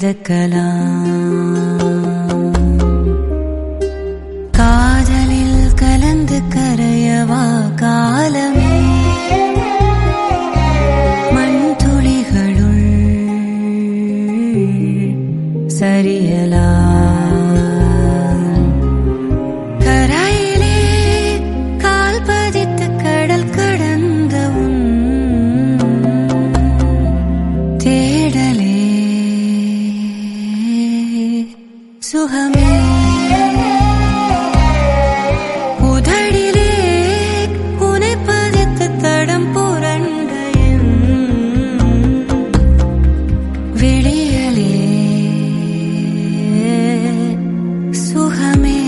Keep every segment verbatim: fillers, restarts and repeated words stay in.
மிதக்கலாம். காதலில் கலந்து கரையவா காலமே மண் துளிகளுள் சரியலா. கரையிலே கால் பதித்து கடல் கடந்த உன் தேடலே சுகமே. உதடிலே உனை பதித்து தடம் புரண்ட என் விழியலே சுகமே.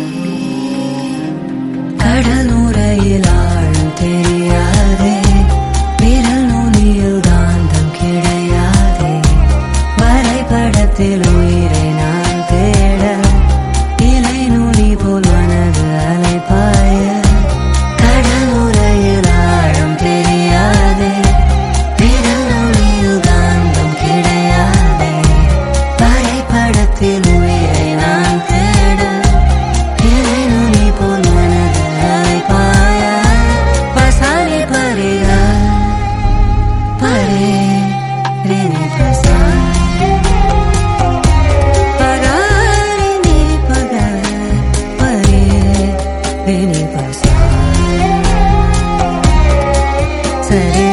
கடல் நுரையில் ஆழம் தெரியாதே, விரல் நுனியில் காந்தம் கிடையாதே. வரைபடத்தில் உயிரை நான் தேட, இலை நுனி போல் மனது அலைபாய. கடல் நுரையில் ஆழம் தெரியாதே, விரல் நுனியில் காந்தம் கிடையாதே. வரைபடத்தில் உயிரை நான் தேட, இலை நுனி போல் மனது அலைபாய. பசாரி பரிகா பரே ரெனி பசா பகாரி நீ பகா பரே ரெனி பசா சரி